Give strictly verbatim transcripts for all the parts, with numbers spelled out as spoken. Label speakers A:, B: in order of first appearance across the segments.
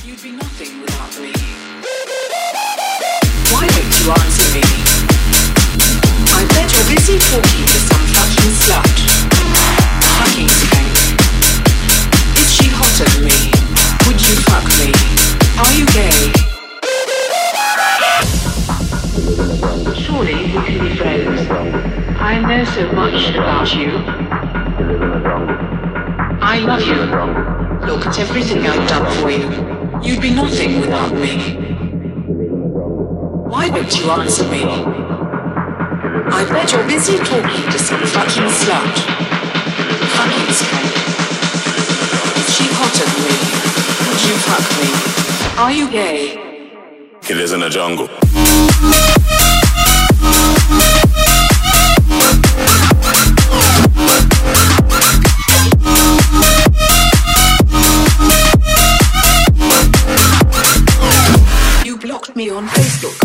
A: You'd be nothing without me. Why don't you answer me? I bet you're busy talking to some fucking slut. Fucking skank. Is she hotter than me? Would you fuck me? Are you gay? Surely we can be friends. I know so much about you. I love you. Look at everything I've done for you. You'd be nothing without me. Why don't you answer me? I bet you're busy talking to some fucking slut. Fucking skank. Is she hotter than me? Would you fuck me? Are you gay?
B: Killers in the jungle.
A: You blocked me on Facebook.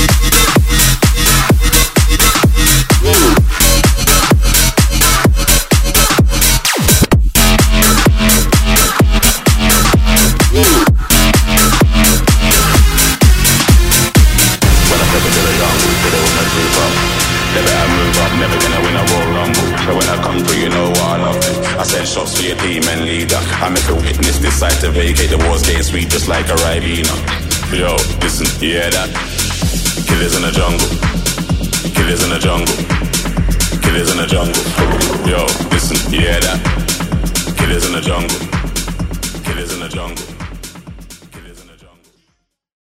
B: Shots for your team and leader. I make a witness decide to vacate. The war's getting sweet just like a Ribena. Yo, listen, you hear that? Killers in the jungle. Killers in the jungle. Killers in the jungle. Yo, listen, you hear that? Killers in the jungle. Killers in the jungle.